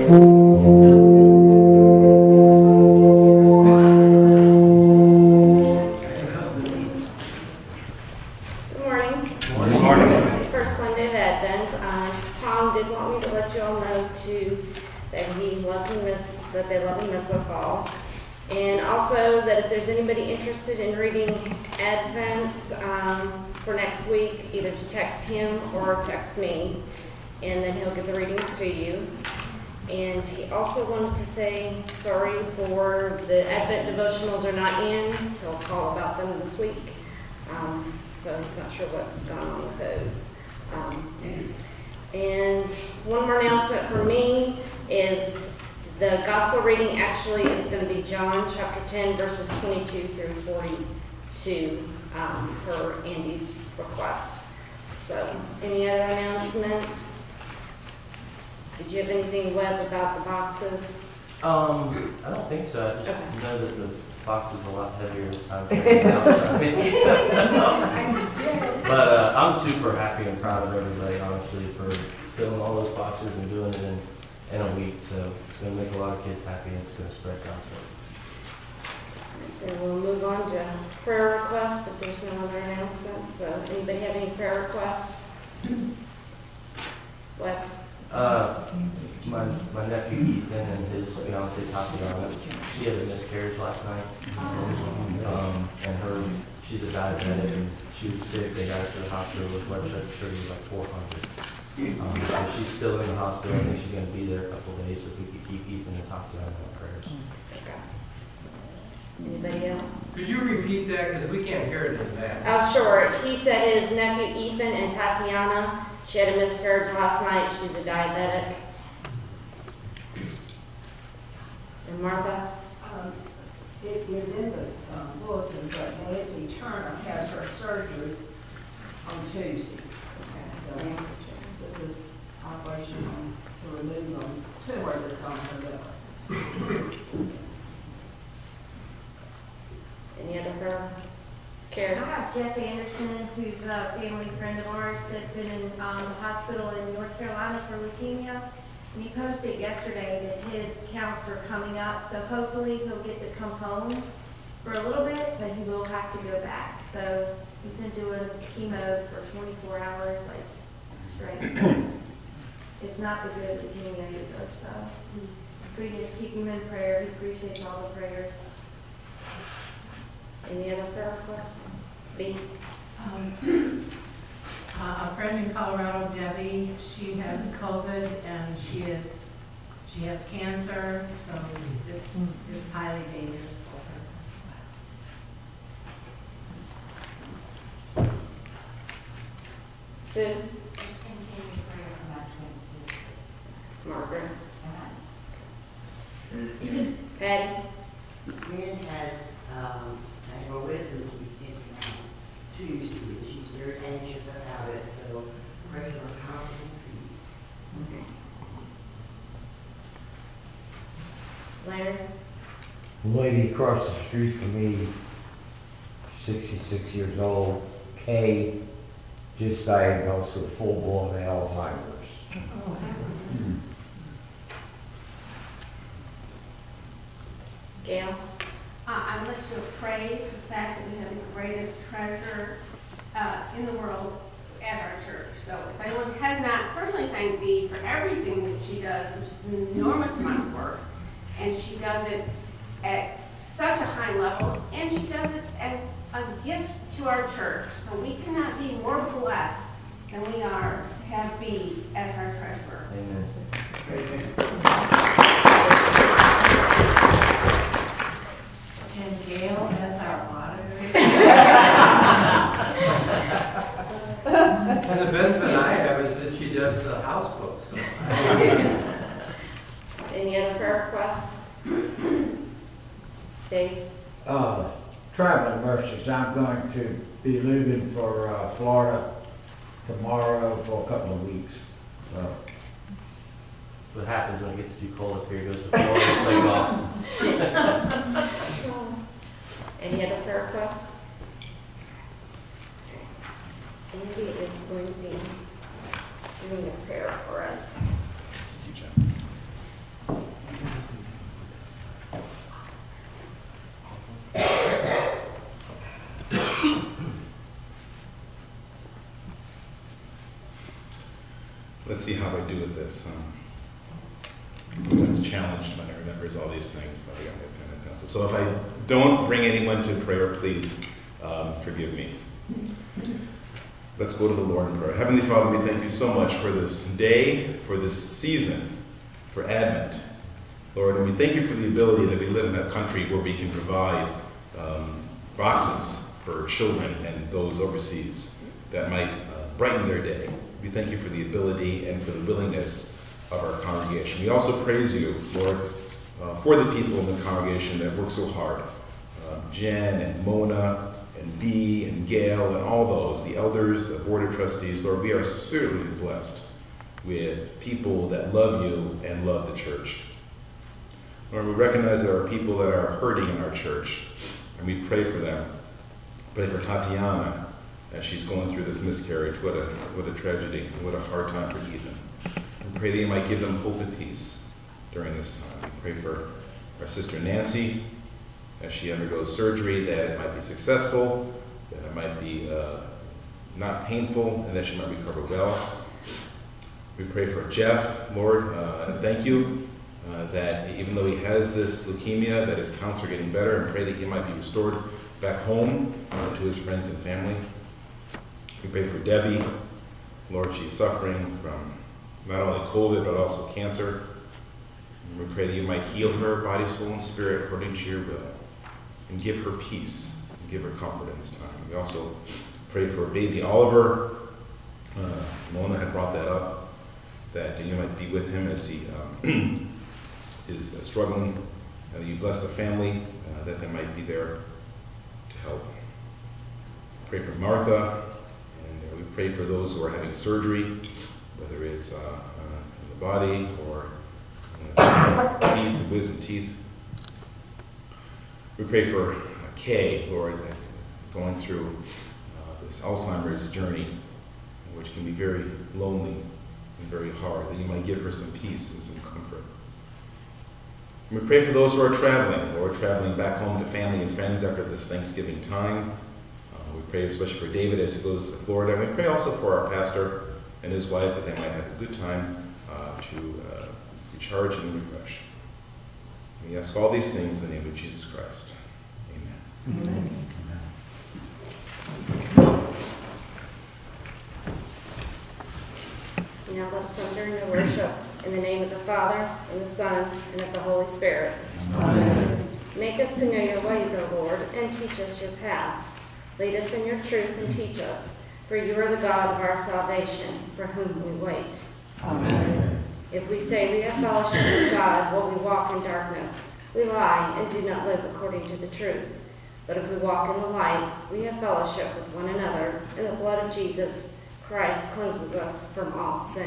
morning. Good morning. It's the first Sunday of Advent. Tom did want me to let you all know too that he loves and miss that they love and miss us all, and also that if there's anybody interested in reading Advent for next week, either to text him or text me, and then he'll get the readings to you. And he also wanted to say sorry for the Advent devotionals are not in. He'll call about them this week. So he's not sure what's gone on with those. And one more announcement for me is the gospel reading actually is going to be John chapter 10 verses 22 through 42 per Andy's request. So any other announcements? Did you have anything, Webb, about the boxes? I don't think so. I just know that the box is a lot heavier this time. But I'm super happy and proud of everybody, honestly, for filling all those boxes and doing it in a week. So it's going to make a lot of kids happy and it's going to spread God's word. Then we'll move on to prayer requests if there's no other announcements. So anybody have any prayer requests? What? My nephew Ethan and his fiance Tatiana, she had a miscarriage last night, and she's a diabetic and she was sick. They got her to the hospital with blood sugar was like 400. So she's still in the hospital. I think she's going to be there a couple of days. So if we could keep Ethan and Tatiana in our prayers. Okay. Anybody else? Could you repeat that because we can't hear it in the back? Oh, sure. He said his nephew Ethan and Tatiana. She had a miscarriage last night. She's a diabetic. And Martha? It is in the bulletin, but Nancy Turner has her surgery on Tuesday. Okay. This is operation to remove a tumor that's on her liver. Any other prayer? Karen? I have Jeff Anderson, who's a family friend of ours that's been in the hospital in North Carolina for leukemia. And he posted yesterday that his counts are coming up, so hopefully he'll get to come home for a little bit, but he will have to go back. So he's been doing chemo for 24 hours, like straight. It's not the good leukemia either, so we just keep him in prayer. He appreciates all the prayers. Any other prayer requests? B? A friend in Colorado, Debbie, she has COVID and she has cancer, so it's highly dangerous for her. Sue? Just continue prayer for my twin sister. Margaret? Patty? Lynn has had her wisdom teeth taken out Tuesday, and she's very anxious about it, so pray for calm and peace. Okay. Larry? The lady across the street from me, 66 years old, Kay, just diagnosed with full-blown Alzheimer's. Gail? I would like to praise the fact that we have the greatest treasure in the world at our church. So if anyone has not personally thanked Dee for everything that she does, which is an enormous amount of work, and she does it at such a high level, and she does it as a gift to our church. So we cannot be more blessed than we are to have Dee as our treasurer. Amen. And Gail as our auditor. And the benefit I have is that she does the house books. So. Any other prayer requests? Dave? Traveling mercies. I'm going to be leaving for Florida tomorrow for a couple of weeks. So. What happens when it gets too cold up here? He goes to Florida to play golf. Any other prayer requests? Andy is going to be doing a prayer for us. let's see how I do with this. Sometimes challenged when I remembers all these things, but I got my pen and pencil. So if I don't bring anyone to prayer, please forgive me. Let's go to the Lord in prayer. Heavenly Father, we thank you so much for this day, for this season, for Advent. Lord, and we thank you for the ability that we live in a country where we can provide boxes for children and those overseas that might brighten their day. We thank you for the ability and for the willingness of our congregation. We also praise you, Lord, for the people in the congregation that work so hard. Jen and Mona and Bee and Gail and all those, the elders, the board of trustees. Lord, we are certainly blessed with people that love you and love the church. Lord, we recognize there are people that are hurting in our church, and we pray for them. Pray for Tatiana as she's going through this miscarriage. What a tragedy. What a hard time for Ethan. We pray that you might give them hope and peace during this time. We pray for our sister Nancy as she undergoes surgery, that it might be successful, that it might be not painful, and that she might recover well. We pray for Jeff, Lord, and thank you that even though he has this leukemia, that his counts are getting better, and pray that he might be restored back home to his friends and family. We pray for Debbie. Lord, she's suffering from not only COVID, but also cancer. And we pray that you might heal her body, soul, and spirit according to your will, and give her peace, and give her comfort in this time. We also pray for baby Oliver. Mona had brought that up, that you might be with him as he is struggling. You bless the family, that they might be there to help. Pray for Martha, and we pray for those who are having surgery, whether it's in the body or teeth, the wisdom teeth. We pray for Kay, Lord, going through this Alzheimer's journey, which can be very lonely and very hard, that you might give her some peace and some comfort. And we pray for those who are traveling, Lord, traveling back home to family and friends after this Thanksgiving time. We pray especially for David as he goes to Florida. And we pray also for our pastor and his wife, that they might have a good time to recharge and refresh. We ask all these things in the name of Jesus Christ. Amen. Amen. Now let us enter into worship in the name of the Father, and the Son, and of the Holy Spirit. Amen. Make us to know your ways, O Lord, and teach us your paths. Lead us in your truth and teach us, for you are the God of our salvation, for whom we wait. Amen. If we say we have fellowship with God while we walk in darkness, we lie and do not live according to the truth. But if we walk in the light, we have fellowship with one another, and the blood of Jesus Christ cleanses us from all sin.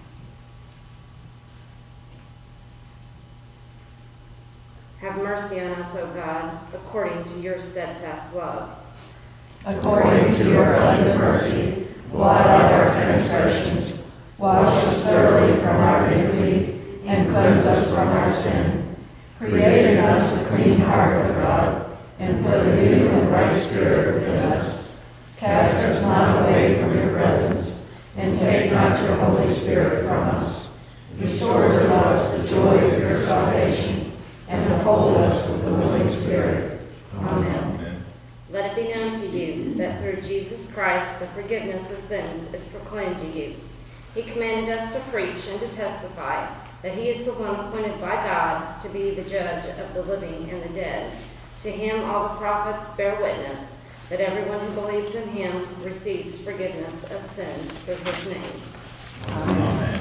Have mercy on us, O God, according to your steadfast love. According to your abundant mercy, blot out our transgressions, wash us thoroughly from our iniquity, and cleanse us from our sin. Create in us a clean heart, O God, and put a new and right spirit within us. Cast us not away from your presence, and take not your Holy Spirit from us. Restore to us the joy of your salvation, and uphold us with a willing spirit. Amen. Let it be known to you that through Jesus Christ the forgiveness of sins is proclaimed to you. He commanded us to preach and to testify that he is the one appointed by God to be the judge of the living and the dead. To him all the prophets bear witness that everyone who believes in him receives forgiveness of sins through his name. Amen.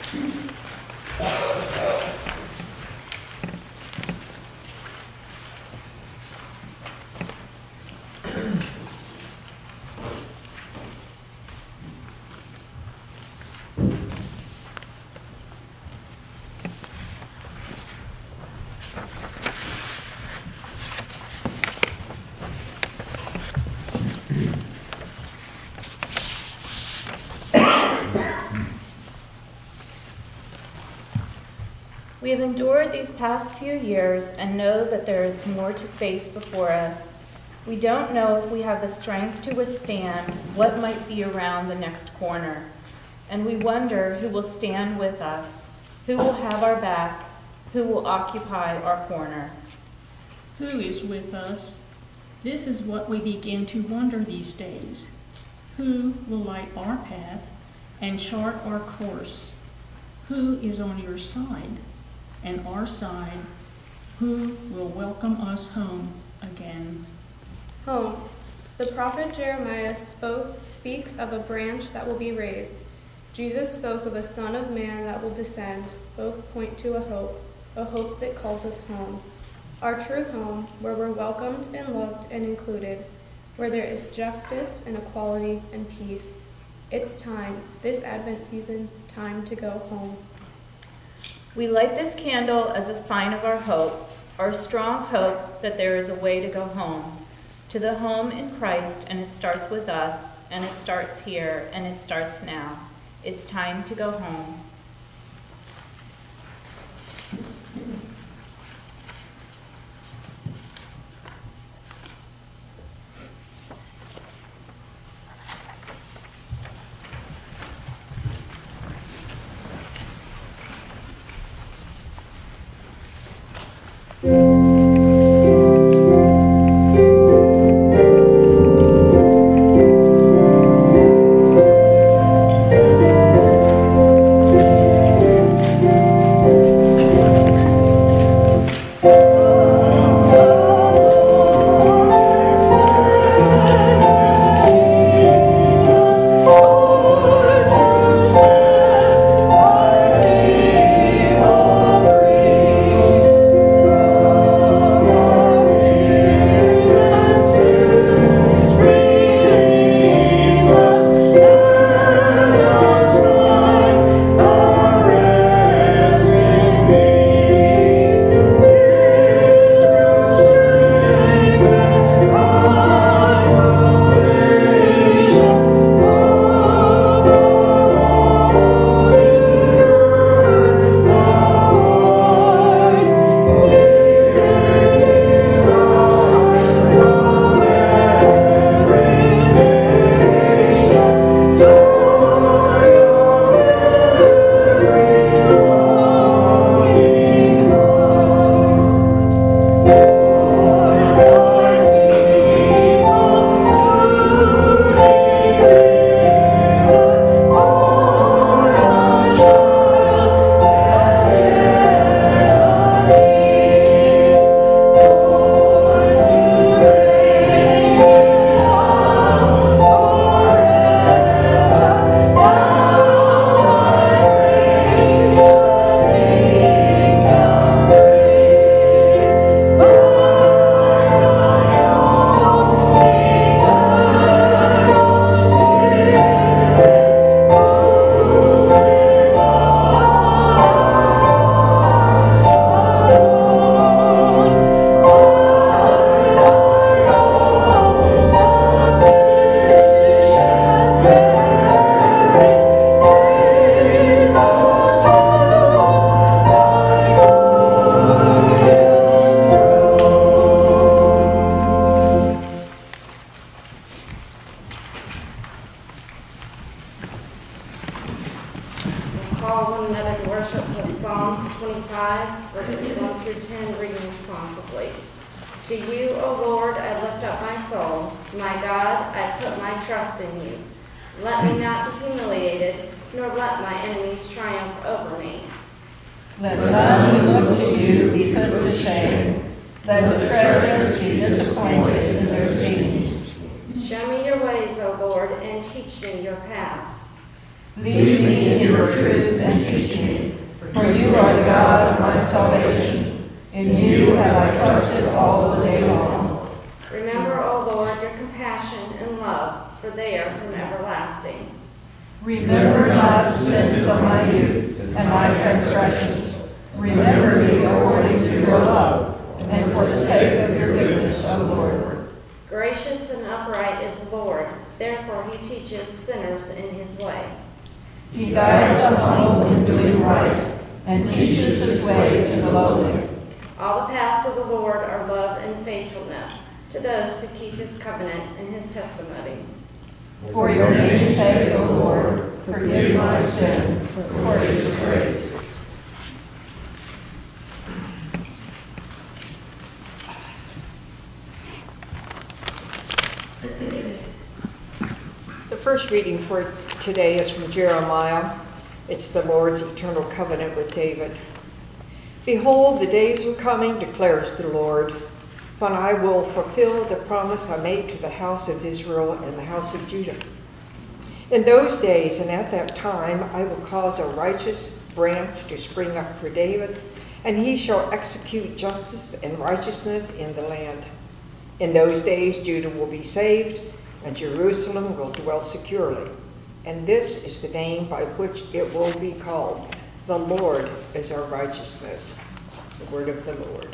We have endured these past few years and know that there is more to face before us. We don't know if we have the strength to withstand what might be around the next corner. and we wonder who will stand with us, who will have our back, who will occupy our corner. Who is with us? This is what we begin to wonder these days. Who will light our path and chart our course? Who is on your side and our side? Who will welcome us home again? Home. The prophet Jeremiah speaks of a branch that will be raised. Jesus spoke of a Son of Man that will descend. Both point to a hope that calls us home. Our true home, where we're welcomed and loved and included, where there is justice and equality and peace. It's time, this Advent season, time to go home. We light this candle as a sign of our hope, our strong hope that there is a way to go home, to the home in Christ, and it starts with us, and it starts here, and it starts now. It's time to go home. Call one another to worship with Psalms 25, verses 1 through 10, reading responsibly. To you, O Lord, I lift up my soul. My God, I put my trust in you. Let me not be humiliated, nor let my enemies triumph over me. Let none who look to you be put to shame. Let the treacherous be disappointed in their schemes. Show me your ways, O Lord, and teach me your paths. Lead me in your truth and teach me, for you are the God of my salvation. In you have I trusted all the day long. Remember, O Lord, your compassion and love, for they are from everlasting. Remember not the sins of my youth and my transgressions. Remember me according to your love, and for the sake of your goodness, O Lord. Gracious and upright is the Lord, therefore he teaches sinners in his way. He guides the humble in doing right, and teaches his way to the lowly. All the paths of the Lord are love and faithfulness to those who keep his covenant and his testimonies. For your name's sake, O Lord, Forgive my sin, for it is great. The first reading for today is from Jeremiah. It's the Lord's eternal covenant with David. Behold, the days are coming, declares the Lord, when I will fulfill the promise I made to the house of Israel and the house of Judah. In those days and at that time I will cause a righteous branch to spring up for David, and he shall execute justice and righteousness in the land. In those days Judah will be saved, and Jerusalem will dwell securely. And this is the name by which it will be called: the Lord is our righteousness. The word of the Lord.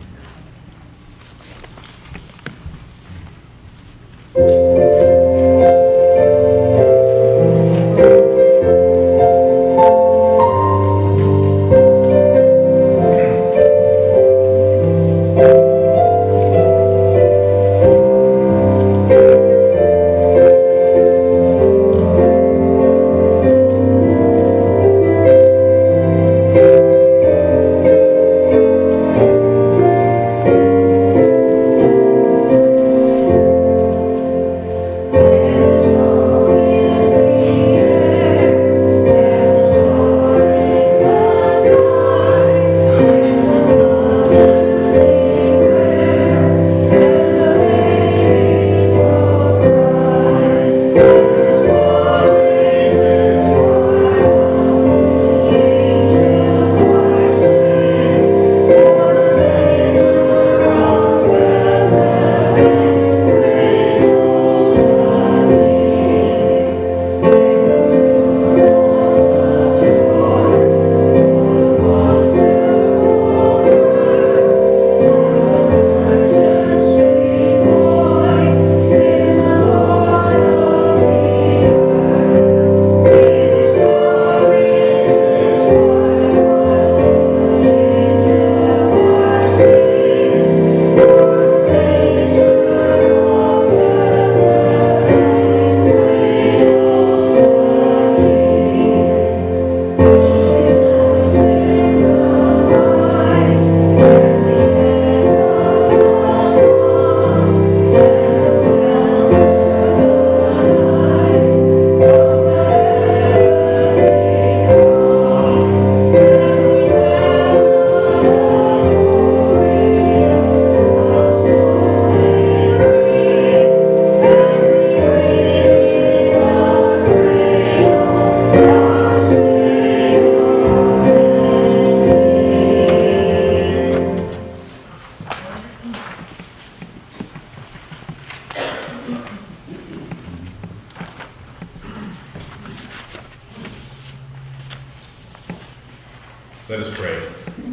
Let us pray.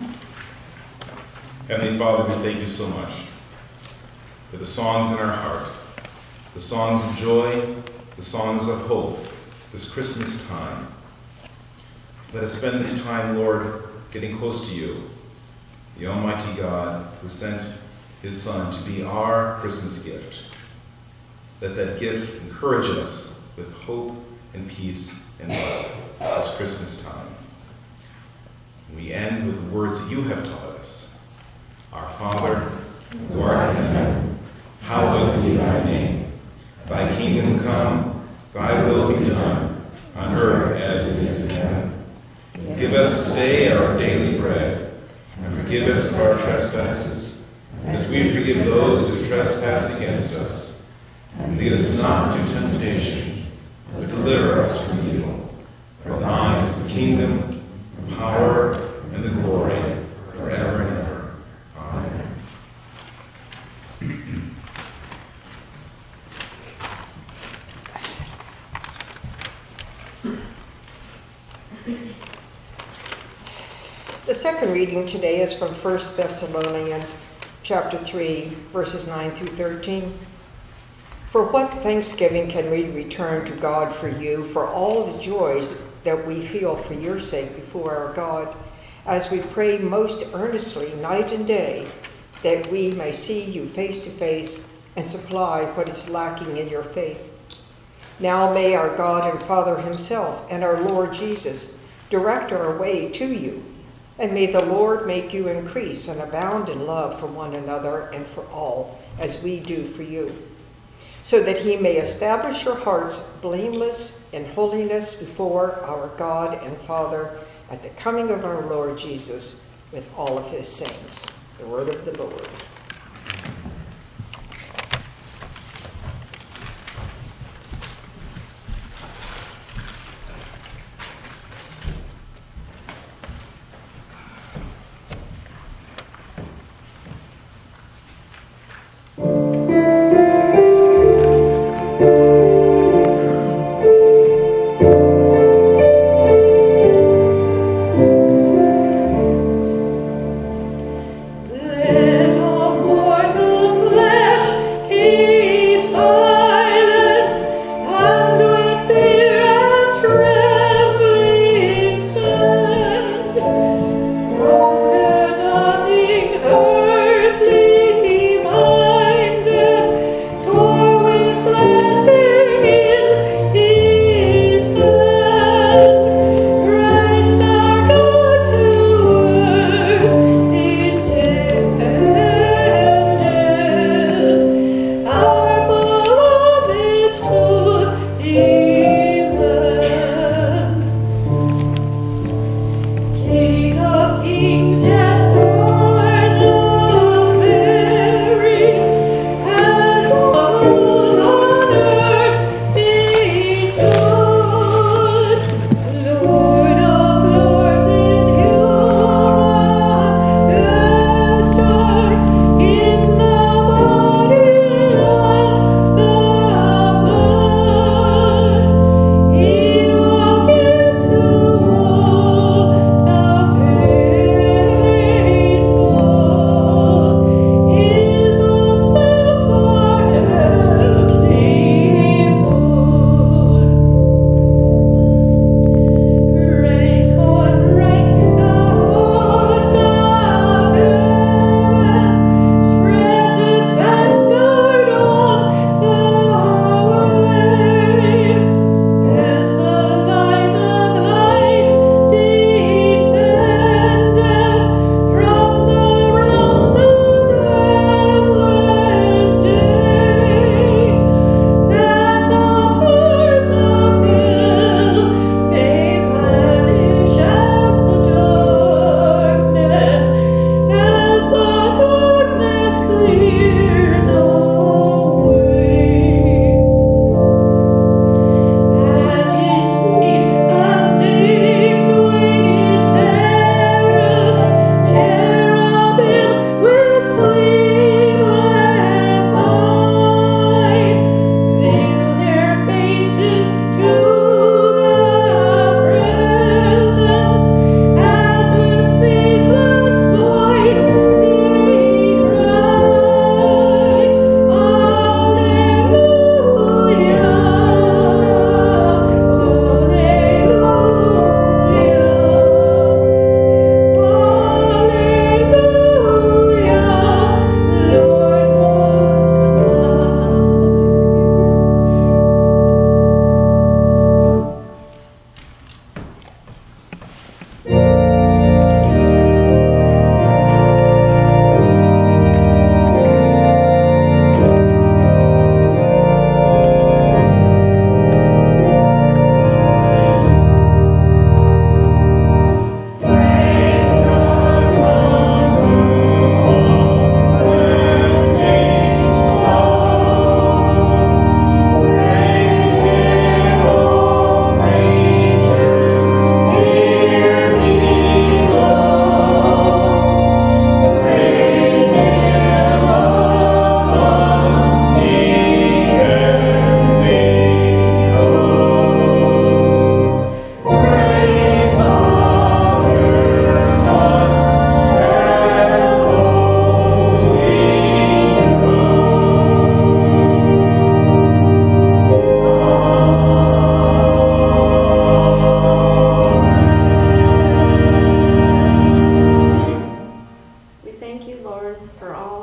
Heavenly Father, we thank you so much for the songs in our heart, the songs of joy, the songs of hope, this Christmas time. Let us spend this time, Lord, getting close to you, the Almighty God who sent his Son to be our Christmas gift. Let that gift encourage us with hope and peace and love this Christmas time. We end with the words that you have taught us. Our Father, who art in heaven, hallowed be thy name. Thy kingdom come, thy will be done, on earth as it is in heaven. Give us this day our daily bread, and forgive us of our trespasses, as we forgive those who trespass against us. And lead us not into temptation, but deliver us from evil. For thine is the kingdom, the power, and the glory, forever and ever. Amen. The second reading today is from 1 Thessalonians chapter 3, verses 9 through 13. For what thanksgiving can we return to God for you, for all the joys that we feel for your sake before our God, as we pray most earnestly night and day, that we may see you face to face and supply what is lacking in your faith. Now may our God and Father himself and our Lord Jesus direct our way to you. And may the Lord make you increase and abound in love for one another and for all, as we do for you, so that he may establish your hearts blameless in holiness before our God and Father at the coming of our Lord Jesus with all of his saints. The word of the Lord.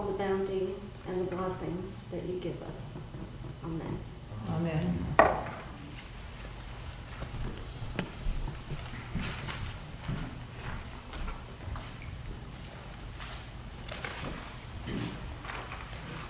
and the blessings that you give us. Amen. Amen.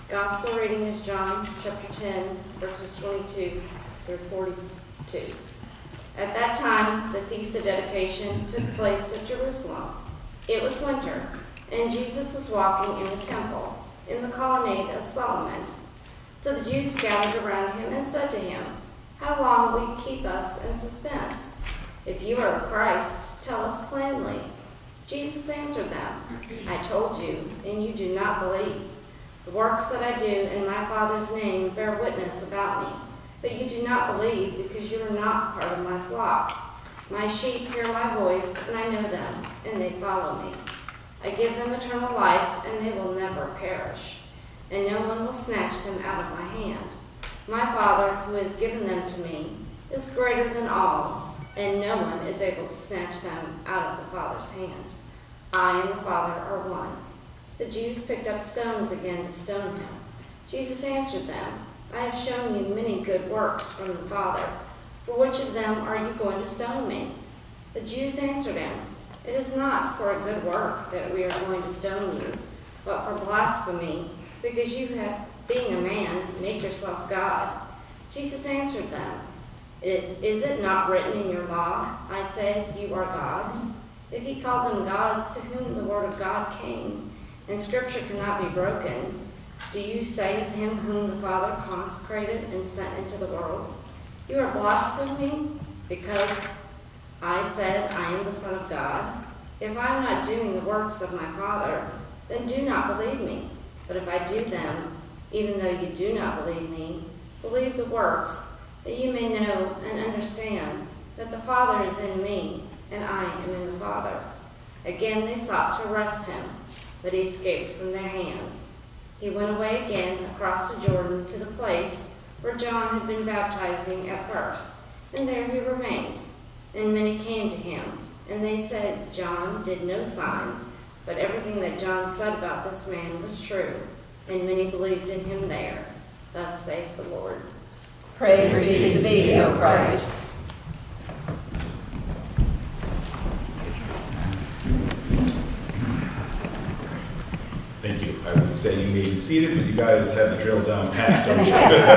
Gospel reading is John chapter 10, verses 22 through 42. At that time, the Feast of Dedication took place at Jerusalem. It was winter, and Jesus was walking in the temple, in the colonnade of Solomon. So the Jews gathered around him and said to him, "How long will you keep us in suspense? If you are the Christ, tell us plainly." Jesus answered them, "I told you, and you do not believe. The works that I do in my Father's name bear witness about me, but you do not believe because you are not part of my flock. My sheep hear my voice, and I know them, and they follow me. I give them eternal life, and they will never perish, and no one will snatch them out of my hand. My Father, who has given them to me, is greater than all, and no one is able to snatch them out of the Father's hand. I and the Father are one." The Jews picked up stones again to stone him. Jesus answered them, "I have shown you many good works from the Father. For which of them are you going to stone me?" The Jews answered him, "It is not for a good work that we are going to stone you, but for blasphemy, because you have, being a man, make yourself God." Jesus answered them, Is it not written in your law, I said, you are gods? If he called them gods to whom the word of God came, and scripture cannot be broken, do you say of him whom the Father consecrated and sent into the world, you are blaspheming because I said I am the Son of God? If I am not doing the works of my Father, then do not believe me. But if I do them, even though you do not believe me, believe the works, that you may know and understand that the Father is in me, and I am in the Father. Again they sought to arrest him, but he escaped from their hands. He went away again across the Jordan to the place where John had been baptizing at first, and there he remained. And many came to him, and they said, "John did no sign, but everything that John said about this man was true." And many believed in him there. Thus saith the Lord. Praise be to thee, O Christ. Thank you. I would say you may be seated, but you guys have the drill down pat, don't you?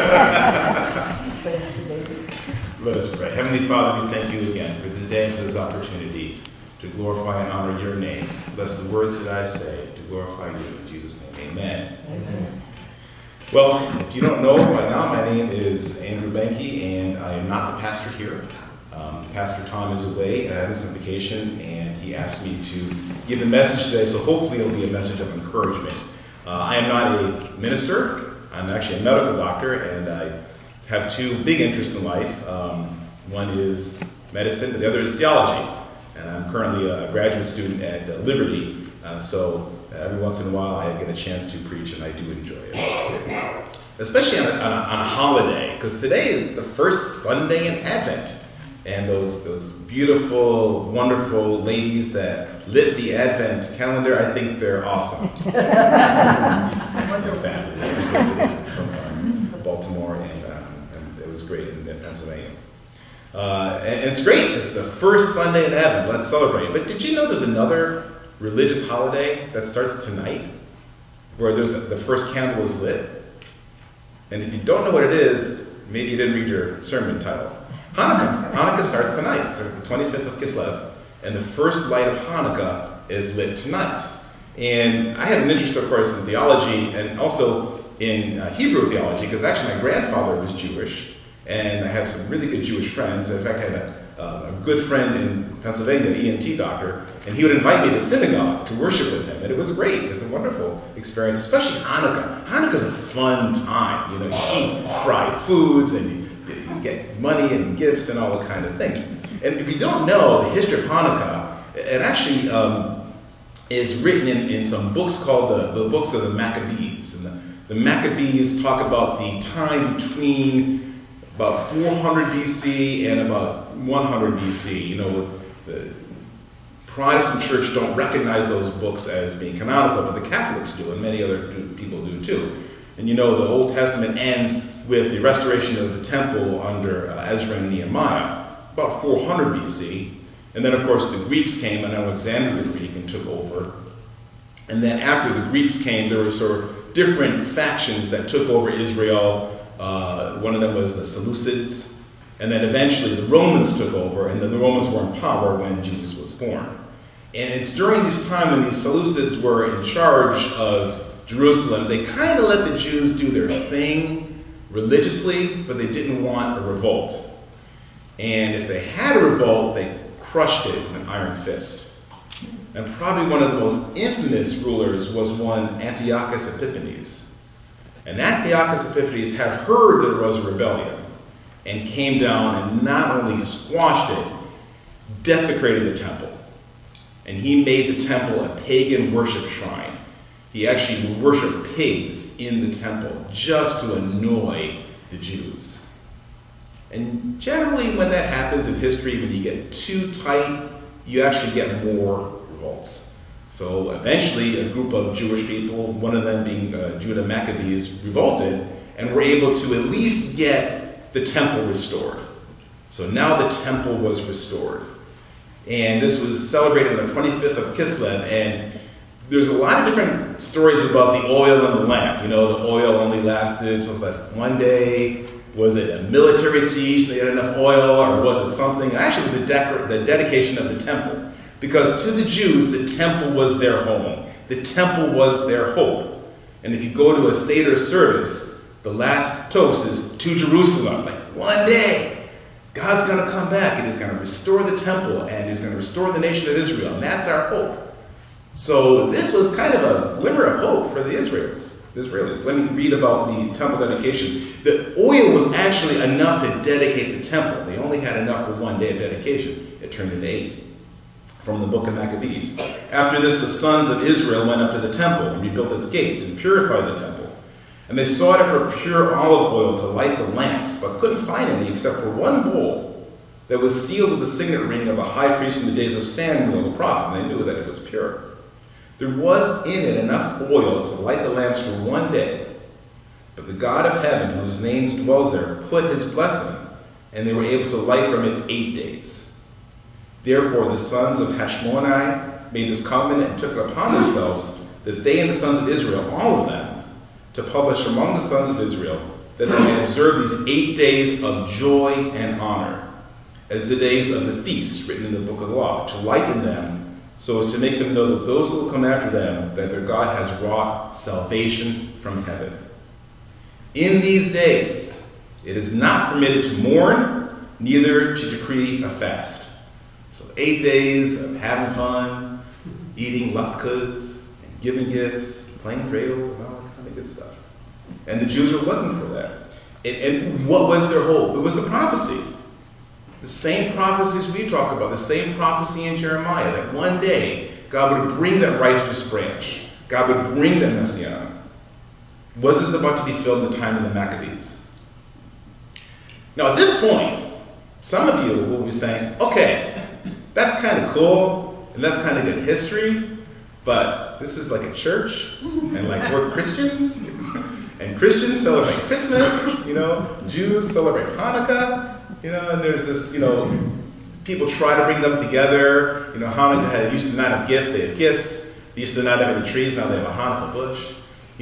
Let us pray. Heavenly Father, we thank you again for this day and for this opportunity to glorify and honor your name. Bless the words that I say to glorify you. In Jesus' name, amen. Amen. Well, if you don't know by now, my name is Andrew Benke, and I am not the pastor here. Pastor Tom is away having some vacation, and he asked me to give the message today, so hopefully it'll be a message of encouragement. I am not a minister. I'm actually a medical doctor, and I have two big interests in life. One is medicine, but the other is theology. And I'm currently a graduate student at Liberty, so every once in a while I get a chance to preach, and I do enjoy it. Especially on a holiday, because today is the first Sunday in Advent. And those beautiful, wonderful ladies that lit the Advent calendar, I think they're awesome. That's my family. I was visiting from Baltimore, and it was great in Pennsylvania. And it's great. It's the first Sunday in Advent. Let's celebrate. But did you know there's another religious holiday that starts tonight, where the first candle is lit? And if you don't know what it is, maybe you didn't read your sermon title. Hanukkah. Hanukkah starts tonight. It's the 25th of Kislev, and the first light of Hanukkah is lit tonight. And I have an interest, of course, in theology and also in Hebrew theology, because actually my grandfather was Jewish, and I have some really good Jewish friends. In fact, I had a good friend in Pennsylvania, an ENT doctor, and he would invite me to synagogue to worship with him, and it was great. It was a wonderful experience, especially Hanukkah. Hanukkah's a fun time. You eat fried foods, and you get money and gifts and all the kind of things. And if you don't know the history of Hanukkah, it actually is written in some books called the books of the Maccabees. And the Maccabees talk about the time between about 400 BC and about 100 BC. The Protestant church don't recognize those books as being canonical, but the Catholics do, and many other people do too. And the Old Testament ends with the restoration of the temple under Ezra and Nehemiah, about 400 BC. And then, of course, the Greeks came, and Alexander the Greek, and took over. And then after the Greeks came, there was sort of different factions that took over Israel. One of them was the Seleucids. And then eventually the Romans took over, and then the Romans were in power when Jesus was born. And it's during this time when these Seleucids were in charge of Jerusalem, they kind of let the Jews do their thing religiously, but they didn't want a revolt. And if they had a revolt, they crushed it with an iron fist. And probably one of the most infamous rulers was one Antiochus Epiphanes. And Antiochus Epiphanes had heard there was a rebellion and came down and not only squashed it, desecrated the temple. And he made the temple a pagan worship shrine. He actually worshiped pigs in the temple just to annoy the Jews. And generally when that happens in history, when you get too tight, you actually get more revolts. So eventually a group of Jewish people, one of them being Judah Maccabees, revolted and were able to at least get the temple restored. So now the temple was restored. And this was celebrated on the 25th of Kislev, and there's a lot of different stories about the oil and the lamp. You know, the oil only lasted just like one day. Was it a military siege, they had enough oil, or was it something? Actually, it was the dedication of the temple. Because to the Jews, the temple was their home. The temple was their hope. And if you go to a Seder service, the last toast is to Jerusalem. Like, one day, God's going to come back and he's going to restore the temple and he's going to restore the nation of Israel. And that's our hope. So this was kind of a glimmer of hope for the Israelis. Let me read about the temple dedication. The oil was actually enough to dedicate the temple. They only had enough for one day of dedication. It turned into 8. From the book of Maccabees. After this, the sons of Israel went up to the temple and rebuilt its gates and purified the temple. And they sought after pure olive oil to light the lamps, but couldn't find any except for one bowl that was sealed with the signet ring of a high priest in the days of Samuel the prophet, and they knew that it was pure. There was in it enough oil to light the lamps for one day. But the God of heaven, whose name dwells there, put his blessing, and they were able to light from it 8 days. Therefore the sons of Hashmoni made this covenant and took it upon themselves that they and the sons of Israel, all of them, to publish among the sons of Israel that they may observe these 8 days of joy and honor, as the days of the feasts written in the book of the law, to lighten them, so as to make them know that those who will come after them, that their God has wrought salvation from heaven. In these days, it is not permitted to mourn, neither to decree a fast. So 8 days of having fun, eating latkes, and giving gifts, playing dreidel, and all that kind of good stuff. And the Jews were looking for that. And what was their hope? It was the prophecy. The same prophecies we talk about, the same prophecy in Jeremiah, that one day God would bring that righteous branch. God would bring that Messiah. Was this about to be filled in the time of the Maccabees? Now at this point, some of you will be saying, okay, that's kind of cool, and that's kind of good history, but this is like a church, and like we're Christians, and Christians celebrate Christmas, Jews celebrate Hanukkah, and there's this, people try to bring them together. Hanukkah used to not have gifts, they had gifts. They used to not have any trees, now they have a Hanukkah bush,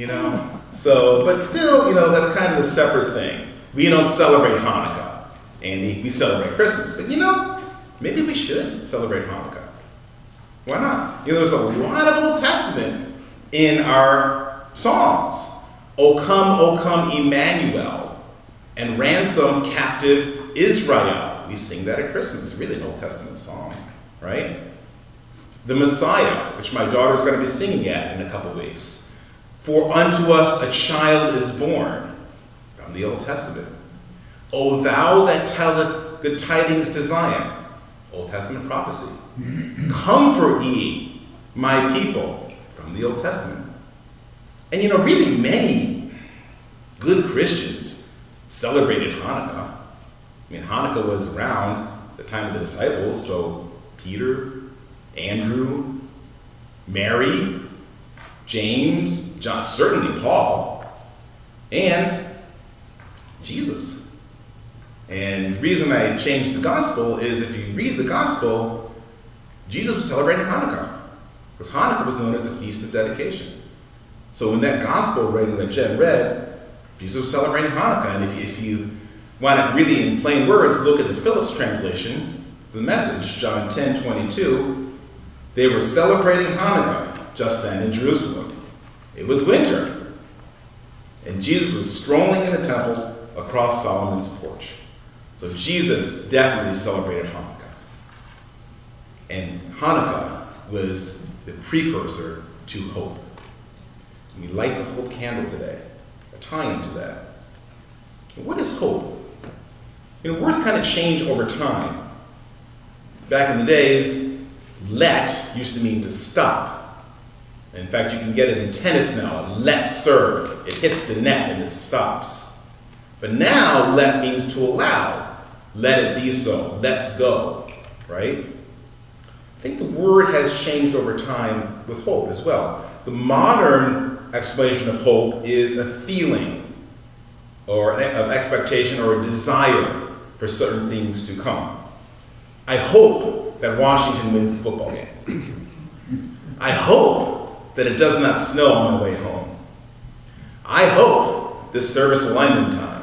So, but still, that's kind of a separate thing. We don't celebrate Hanukkah, Andy, we celebrate Christmas. But maybe we should celebrate Hanukkah. Why not? There's a lot of Old Testament in our songs. O come, Emmanuel, and ransom captive Israel. We sing that at Christmas. It's really an Old Testament song, right? The Messiah, which my daughter's going to be singing at in a couple weeks. For unto us a child is born, from the Old Testament. O thou that telleth good tidings to Zion, Old Testament prophecy. Comfort ye my people, from the Old Testament. And really many good Christians celebrated Hanukkah. Hanukkah was around the time of the disciples, so Peter, Andrew, Mary, James, John, certainly Paul, and Jesus. And the reason I changed the gospel is if you read the gospel, Jesus was celebrating Hanukkah. Because Hanukkah was known as the Feast of Dedication. So in that gospel reading that Jen read, Jesus was celebrating Hanukkah. And if you want it really in plain words, look at the Phillips translation, the Message, John 10:22. They were celebrating Hanukkah just then in Jerusalem. It was winter. And Jesus was strolling in the temple across Solomon's porch. So Jesus definitely celebrated Hanukkah. And Hanukkah was the precursor to hope. We light the hope candle today, a tie-in to that. What is hope? Words kind of change over time. Back in the days, let used to mean to stop. In fact, you can get it in tennis now, let serve. It hits the net and it stops. But now, let means to allow. Let it be so. Let's go. Right? I think the word has changed over time with hope as well. The modern explanation of hope is a feeling or of expectation or a desire for certain things to come. I hope that Washington wins the football game. I hope that it does not snow on my way home. I hope this service will end in time.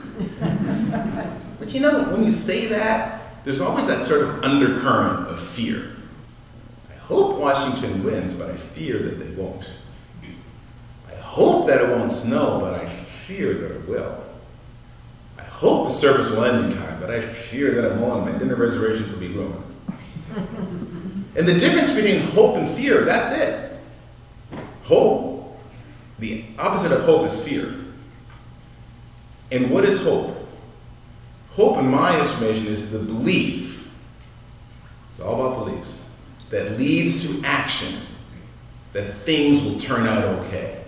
But when you say that, there's always that sort of undercurrent of fear. I hope Washington wins, but I fear that they won't. I hope that it won't snow, but I fear that it will. I hope the service will end in time, but I fear that my dinner reservations will be ruined. And the difference between hope and fear, that's it. Hope, the opposite of hope is fear. And what is hope? Hope, in my estimation, is the belief, it's all about beliefs, that leads to action, that things will turn out okay.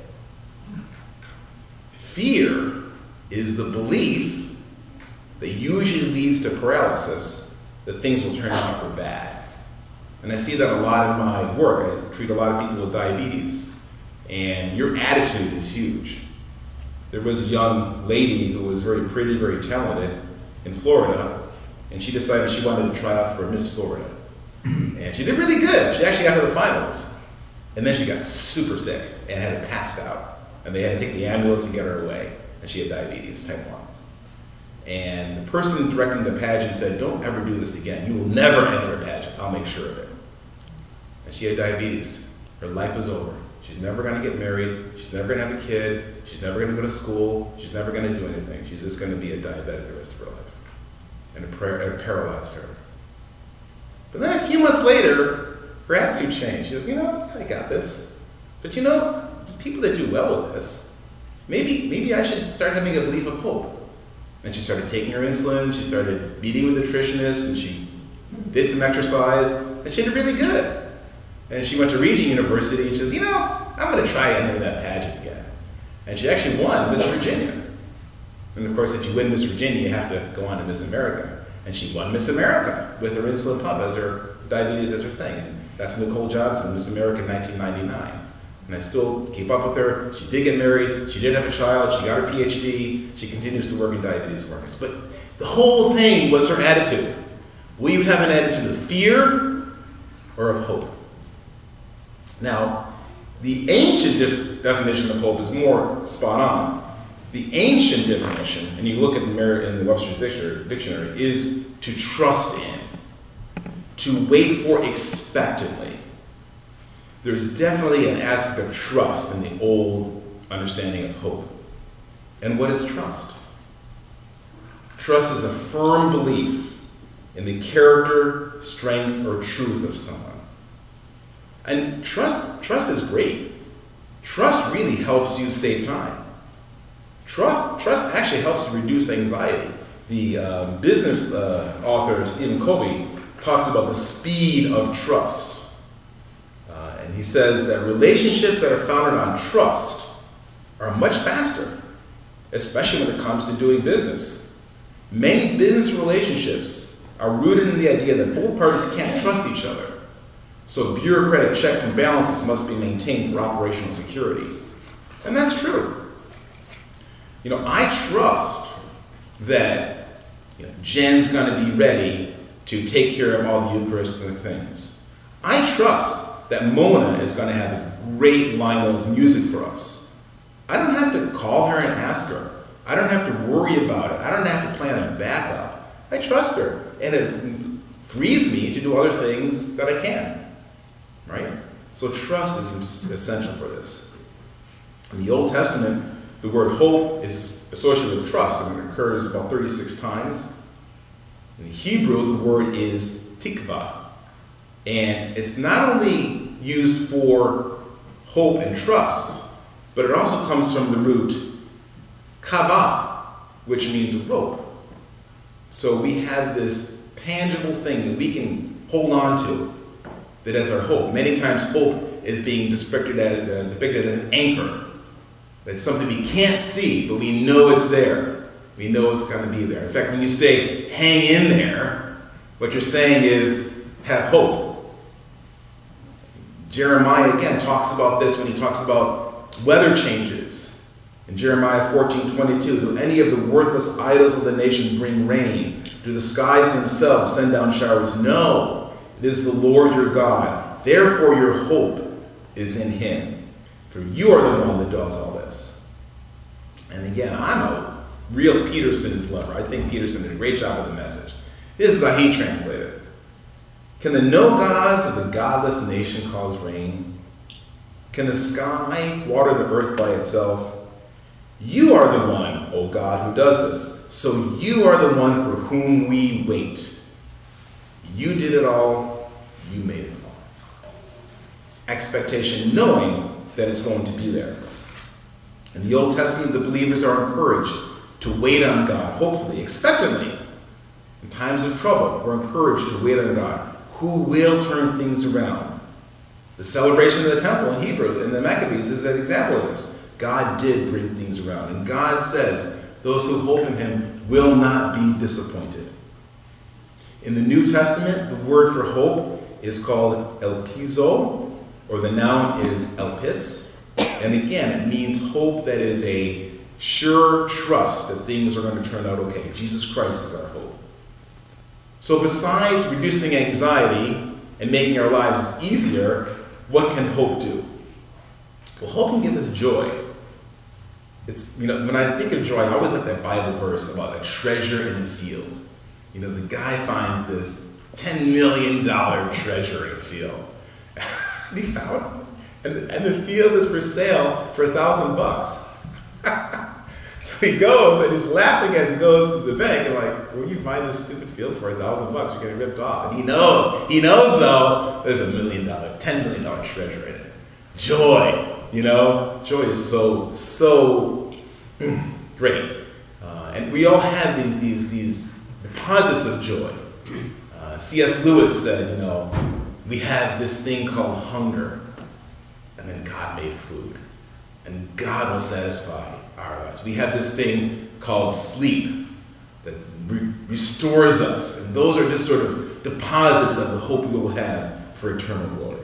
Fear is the belief that usually leads to paralysis, that things will turn out for bad. And I see that a lot in my work. I treat a lot of people with diabetes. And your attitude is huge. There was a young lady who was very pretty, very talented in Florida, and she decided she wanted to try out for Miss Florida. And she did really good. She actually got to the finals. And then she got super sick and had it passed out. And they had to take the ambulance and get her away. And she had diabetes, type 1. And the person directing the pageant said, "Don't ever do this again. You will never enter a pageant. I'll make sure of it." And she had diabetes. Her life was over. She's never going to get married. She's never going to have a kid. She's never going to go to school. She's never going to do anything. She's just going to be a diabetic the rest of her life. And it paralyzed her. But then a few months later, her attitude changed. She goes, I got this. But people that do well with this, maybe I should start having a belief of hope. And she started taking her insulin. She started meeting with a nutritionist, and she did some exercise, and she did really good. And she went to Regent University, and she says, I'm going to try entering that pageant again. And she actually won Miss Virginia. And of course, if you win Miss Virginia, you have to go on to Miss America. And she won Miss America with her insulin pump as her diabetes as her thing. And that's Nicole Johnson, Miss America in 1999. And I still keep up with her. She did get married. She did have a child. She got her PhD. She continues to work in diabetes awareness. But the whole thing was her attitude. Will you have an attitude of fear or of hope? Now, the ancient definition of hope is more spot on. The ancient definition, and you look at in the Webster's dictionary, is to trust in, to wait for expectantly. There's definitely an aspect of trust in the old understanding of hope. And what is trust? Trust is a firm belief in the character, strength, or truth of someone. And trust is great. Trust really helps you save time. Trust actually helps to reduce anxiety. The business author Stephen Covey talks about the speed of trust. And he says that relationships that are founded on trust are much faster, especially when it comes to doing business. Many business relationships are rooted in the idea that both parties can't trust each other. So bureaucratic checks and balances must be maintained for operational security. And that's true. I trust that Jen's going to be ready to take care of all the Eucharistic things. I trust that Mona is going to have a great line of music for us. I don't have to call her and ask her. I don't have to worry about it. I don't have to plan a backup. I trust her, and it frees me to do other things that I can, right? So trust is essential for this. In the Old Testament, the word hope is associated with trust, and it occurs about 36 times. In Hebrew, the word is tikva, and it's not only used for hope and trust, but it also comes from the root kava, which means rope. So we have this tangible thing that we can hold on to, that is our hope. Many times hope is being depicted as an anchor. It's something we can't see, but we know it's there. We know it's going to be there. In fact, when you say hang in there, what you're saying is have hope. Jeremiah, again, talks about this when he talks about weather changes. In Jeremiah 14:22, do any of the worthless idols of the nation bring rain? Do the skies themselves send down showers? No, it is the Lord your God. Therefore your hope is in him. For you are the one that does all this. And again, I'm a real Peterson's lover. I think Peterson did a great job with the message. This is how he translated it. Can the no gods of the godless nation cause rain? Can the sky water the earth by itself? You are the one, O God, who does this. So you are the one for whom we wait. You did it all. You made it all. Expectation, knowing that it's going to be there. In the Old Testament, the believers are encouraged to wait on God, hopefully, expectantly. In times of trouble, we're encouraged to wait on God, who will turn things around. The celebration of the temple in Hebrew, in the Maccabees, is an example of this. God did bring things around, and God says those who hope in him will not be disappointed. In the New Testament, the word for hope is called elpizo, or the noun is elpis. And again, it means hope that is a sure trust that things are going to turn out okay. Jesus Christ is our hope. So besides reducing anxiety and making our lives easier, what can hope do? Well, hope can give us joy. It's, when I think of joy, I always like that Bible verse about a treasure in the field. The guy finds this $10 million treasure in a field. And he found it. And the field is for sale for $1,000. So he goes and he's laughing as he goes to the bank and like, well, you find this stupid field for $1,000, you're getting ripped off. And he knows though, there's $10 million treasure in it. Joy, joy is so great. And we all have these deposits of joy. C.S. Lewis said, we have this thing called hunger, and then God made food, and God will satisfy our lives. We have this thing called sleep that restores us, and those are just sort of deposits of the hope we will have for eternal glory.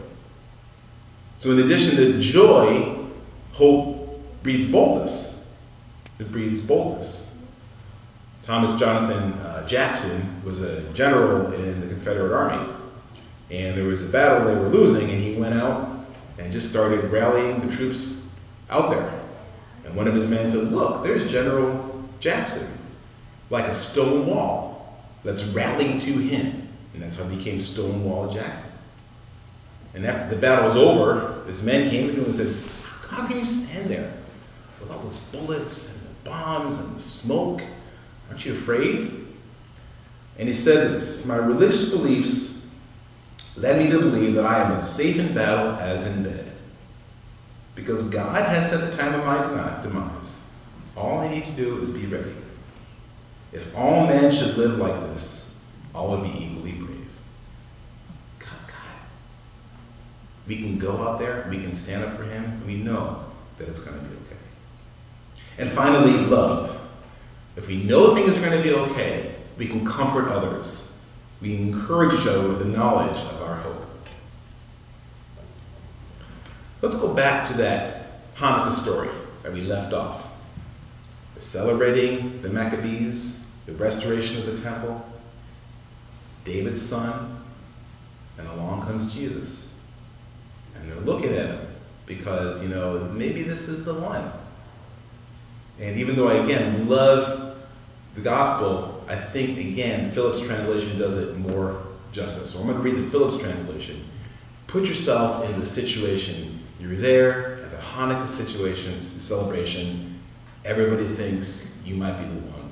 So in addition to joy, hope breeds boldness. It breeds boldness. Thomas Jonathan Jackson was a general in the Confederate Army, and there was a battle they were losing, and he went out and just started rallying the troops out there. And one of his men said, look, there's General Jackson, like a stone wall. Let's rally to him. And that's how he became Stonewall Jackson. And after the battle was over, his men came to him and said, how can you stand there with all those bullets and the bombs and the smoke? Aren't you afraid? And he said this, my religious beliefs led me to believe that I am as safe in battle as in bed. Because God has set the time of my demise. All I need to do is be ready. If all men should live like this, all would be equally brave. God's got it. We can go out there, we can stand up for him, and we know that it's going to be okay. And finally, love. If we know things are going to be okay, we can comfort others. We encourage each other with the knowledge of our hope. Let's go back to that Hanukkah story that we left off. They're celebrating the Maccabees, the restoration of the temple, David's son, and along comes Jesus. And they're looking at him, because, maybe this is the one. And even though I, again, love the gospel, I think, again, Phillips' translation does it more justice. So I'm going to read the Phillips translation. Put yourself in the situation. You're there at the Hanukkah celebration. Everybody thinks you might be the one.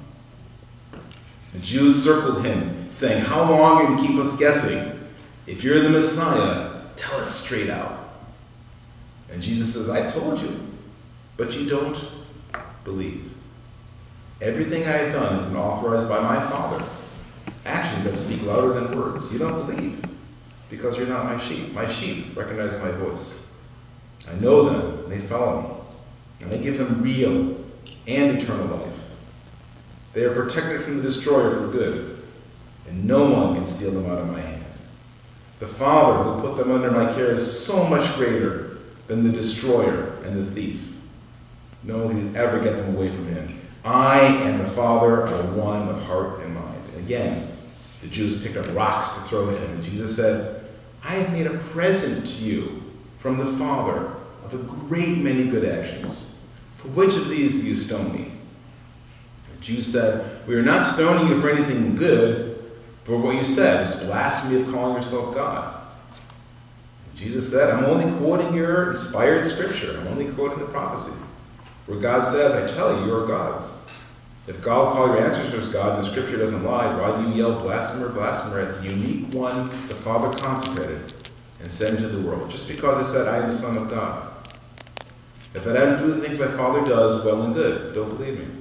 The Jews circled him, saying, "How long are you going to keep us guessing? If you're the Messiah, tell us straight out." And Jesus says, "I told you, but you don't believe. Everything I have done has been authorized by my Father. Actions that speak louder than words. You don't believe because you're not my sheep. My sheep recognize my voice. I know them, and they follow me. And I give them real and eternal life. They are protected from the destroyer for good, and no one can steal them out of my hand. The Father who put them under my care is so much greater than the destroyer and the thief. No one can ever get them away from him. I and the Father are one of heart and mind." And again, the Jews picked up rocks to throw at him, and Jesus said, "I have made a present to you from the Father of a great many good actions. For which of these do you stone me?" The Jews said, "We are not stoning you for anything good, for what you said is blasphemy of calling yourself God." And Jesus said, "I'm only quoting your inspired scripture. I'm only quoting the prophecy, where God says, I tell you, you are gods. If God will call your ancestors God and the scripture doesn't lie, why do you yell blasphemer, blasphemer at the unique one the Father consecrated and sent into the world? Just because I said I am the Son of God. If I don't do the things my Father does, well and good. Don't believe me.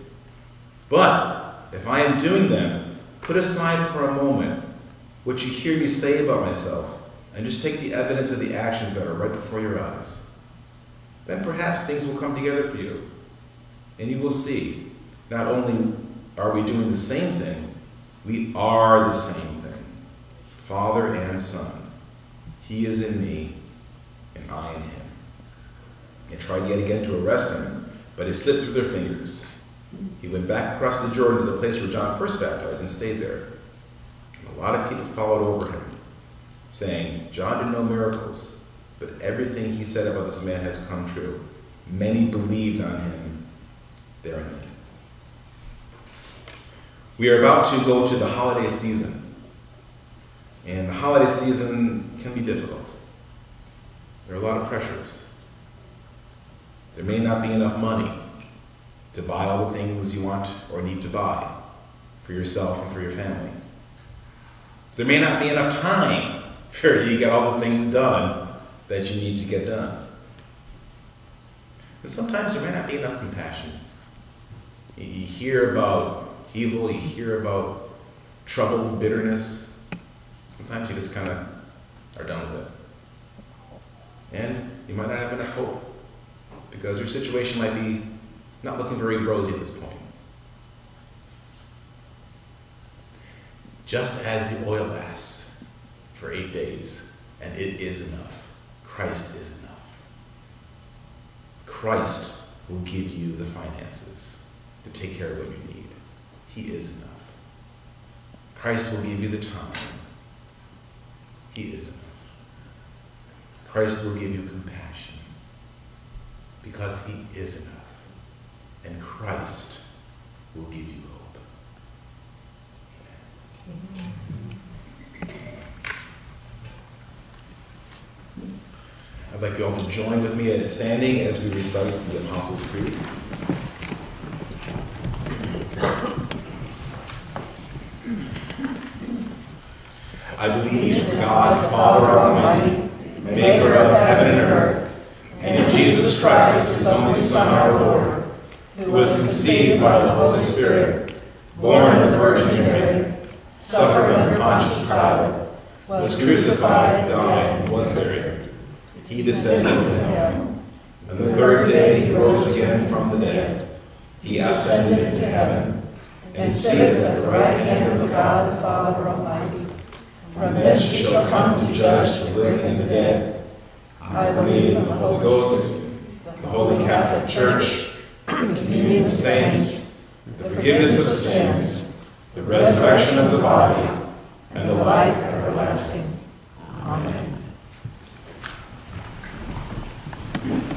But if I am doing them, put aside for a moment what you hear me say about myself and just take the evidence of the actions that are right before your eyes. Then perhaps things will come together for you. And you will see, not only are we doing the same thing, we are the same thing. Father and Son. He is in me, and I in him. They tried yet again to arrest him, but it slipped through their fingers. He went back across the Jordan to the place where John first baptized and stayed there. And a lot of people followed over him, saying, "John did no miracles, but everything he said about this man has come true." Many believed on him there and then. We are about to go to the holiday season. And the holiday season can be difficult. There are a lot of pressures. There may not be enough money to buy all the things you want or need to buy for yourself and for your family. There may not be enough time for you to get all the things done that you need to get done. And sometimes there may not be enough compassion. You hear about evil, you hear about trouble, bitterness. Sometimes you just kind of are done with it. And you might not have enough hope because your situation might be not looking very rosy at this point. Just as the oil lasts for 8 days, and it is enough, Christ is enough. Christ will give you the finances to take care of what you need. He is enough. Christ will give you the time. He is enough. Christ will give you compassion because he is enough. And Christ will give you hope. Amen. I'd like you all to join with me at standing as we recite the Apostles' Creed. I believe in God, Father Almighty, maker of heaven and earth, and in Jesus Christ, his only Son, our Lord, who was conceived by the Holy Spirit, born of the Virgin Mary, suffered under Pontius Pilate, was crucified, died, and was buried. He descended into hell. On the third day he rose again from the dead. He ascended into heaven, and sitteth at the right hand of God the Father Almighty. From thence he shall come to judge the living and the dead. I believe in the Holy Ghost, the Holy Catholic Church, the communion of saints, the forgiveness of sins, the resurrection of the body, and the life everlasting. Amen.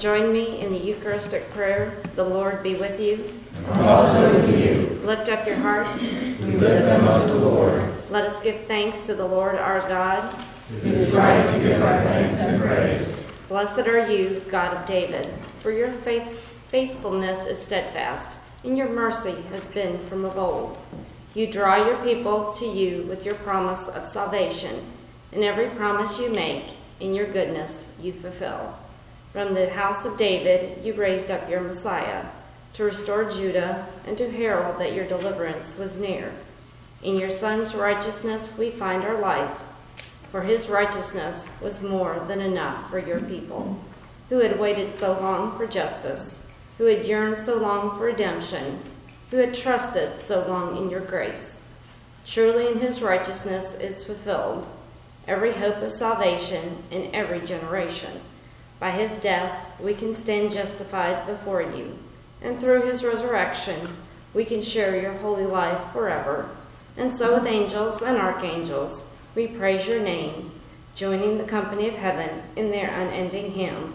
join me in the Eucharistic prayer. The Lord be with you. And also with you. Lift up your hearts. We lift them up to the Lord. Let us give thanks to the Lord our God. It is right to give our thanks and praise. Blessed are you, God of David, for your faithfulness is steadfast, and your mercy has been from of old. You draw your people to you with your promise of salvation, and every promise you make, in your goodness you fulfill. From the house of David you raised up your Messiah, to restore Judah and to herald that your deliverance was near. In your Son's righteousness we find our life, for his righteousness was more than enough for your people, who had waited so long for justice, who had yearned so long for redemption, who had trusted so long in your grace. Truly in his righteousness is fulfilled every hope of salvation in every generation. By his death we can stand justified before you, and through his resurrection we can share your holy life forever. And so with angels and archangels we praise your name, joining the company of heaven in their unending hymn.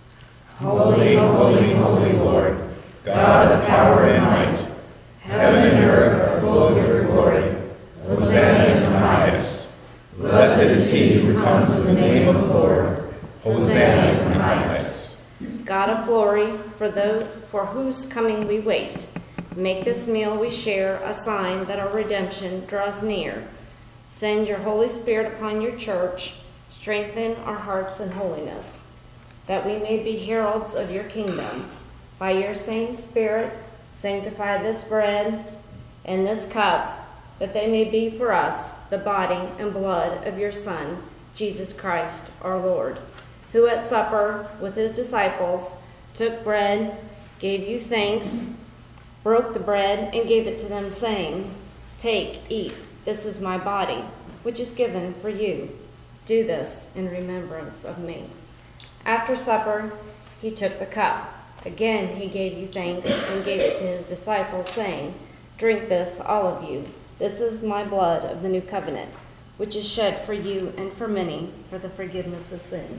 Holy, holy, holy Lord, God of power and might, heaven and earth are full of your glory. Hosanna in the highest. Blessed is he who comes in the name of the Lord. Hosanna in the highest. God of glory, for whose coming we wait, make this meal we share a sign that our redemption draws near. Send your Holy Spirit upon your church, strengthen our hearts in holiness, that we may be heralds of your kingdom. By your same Spirit, sanctify this bread and this cup, that they may be for us the body and blood of your Son, Jesus Christ our Lord, who at supper with his disciples took bread, gave you thanks, broke the bread, and gave it to them, saying, "Take, eat. This is my body, which is given for you. Do this in remembrance of me." After supper, he took the cup. Again he gave you thanks and gave it to his disciples, saying, "Drink this, all of you. This is my blood of the new covenant, which is shed for you and for many for the forgiveness of sins."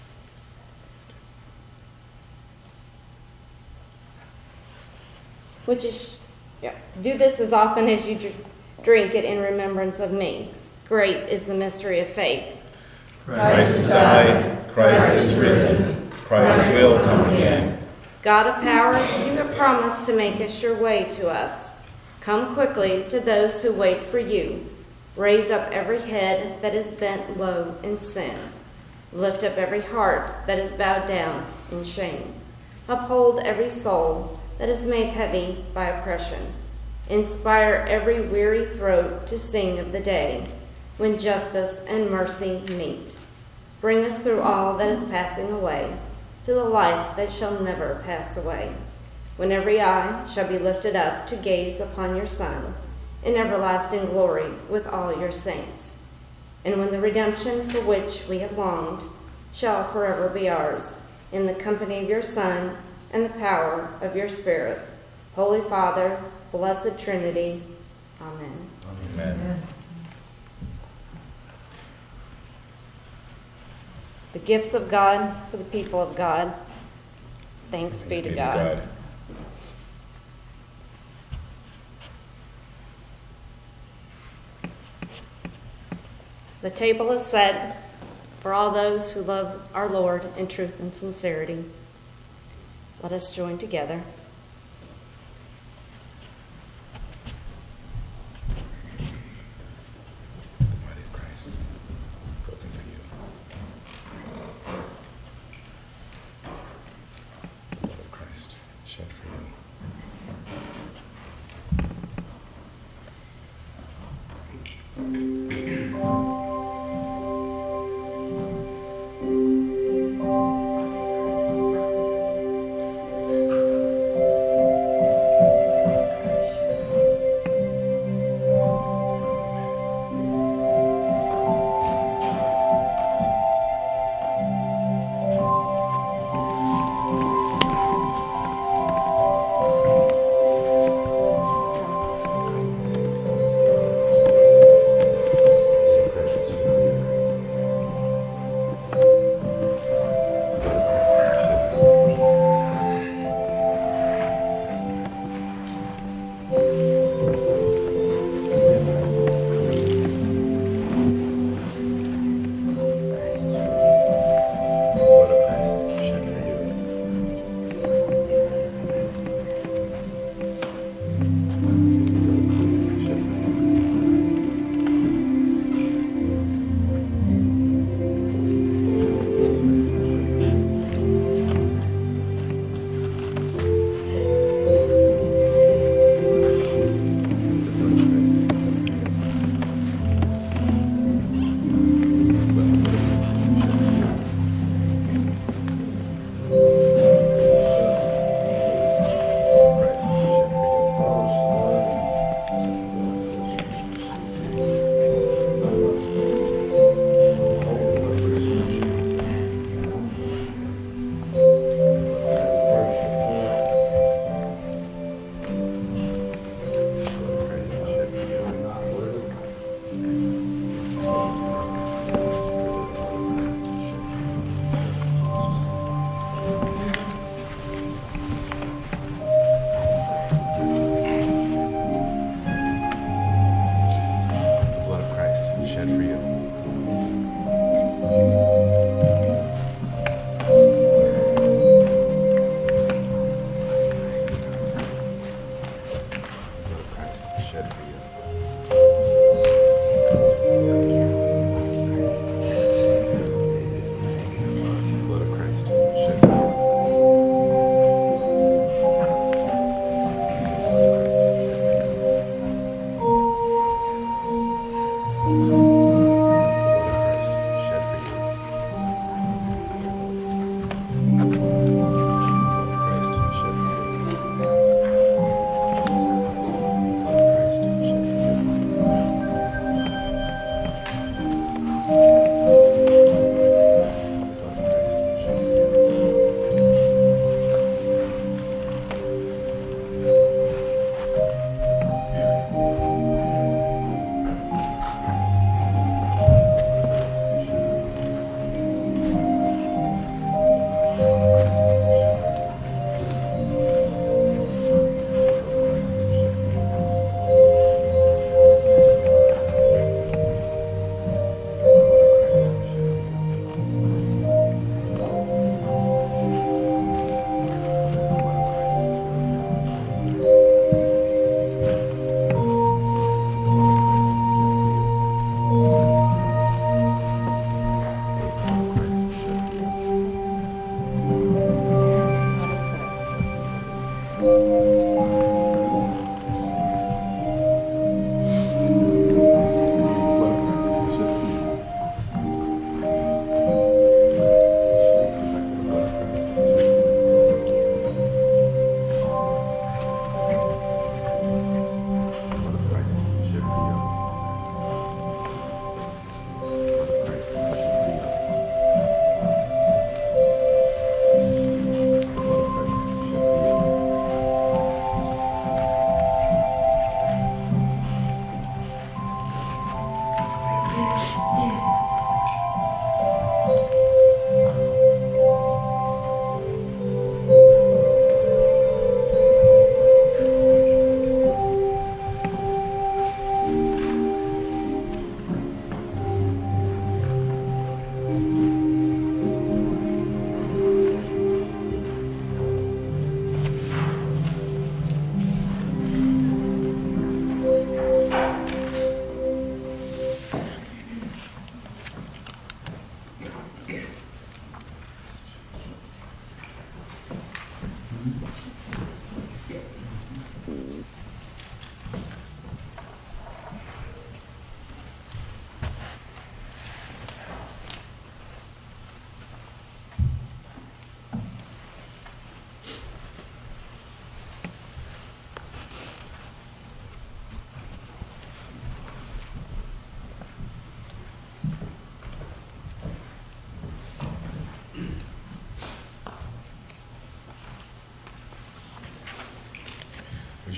Do this as often as you drink it in remembrance of me. Great is the mystery of faith. Christ has died, Christ is risen, Christ will come again. God of power, you have promised to make us your way to us. Come quickly to those who wait for you. Raise up every head that is bent low in sin. Lift up every heart that is bowed down in shame. Uphold every soul that is made heavy by oppression. Inspire every weary throat to sing of the day when justice and mercy meet. Bring us through all that is passing away to the life that shall never pass away, when every eye shall be lifted up to gaze upon your Son in everlasting glory with all your saints, and when the redemption for which we have longed shall forever be ours, in the company of your Son and the power of your Spirit. Holy Father, Blessed Trinity. Amen. Amen. The gifts of God for the people of God. Thanks be to God. The table is set for all those who love our Lord in truth and sincerity. Let us join together.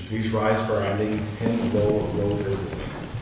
you please rise for our ending hymn, Lo, a Rose is Blooming.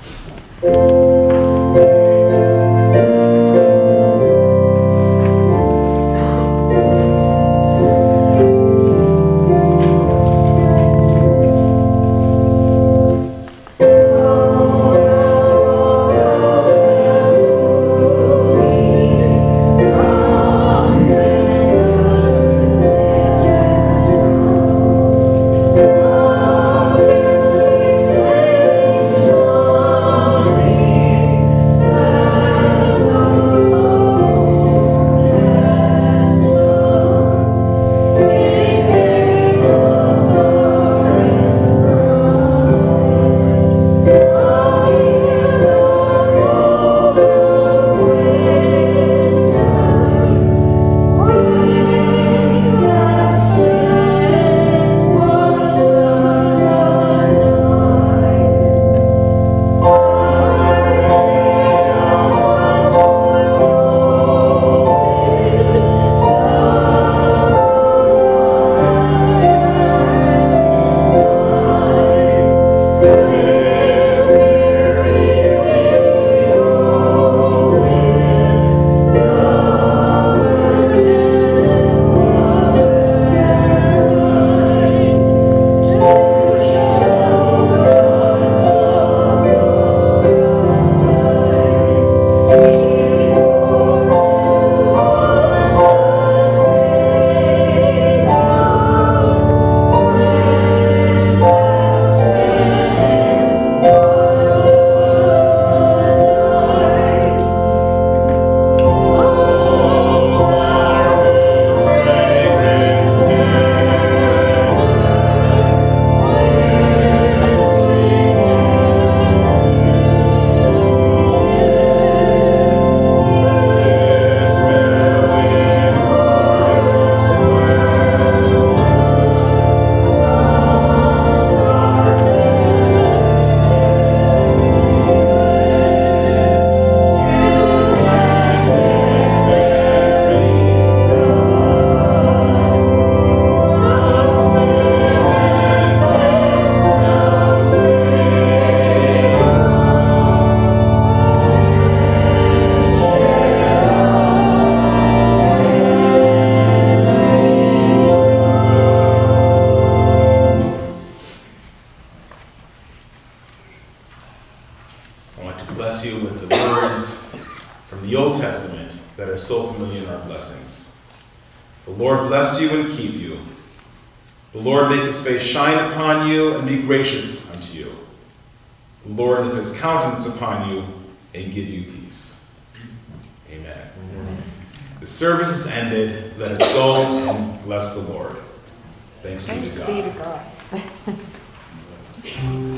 Bless you and keep you. The Lord make his face shine upon you and be gracious unto you. The Lord lift his countenance upon you and give you peace. Amen. Amen. The service is ended. Let us go and bless the Lord. Thanks be to God.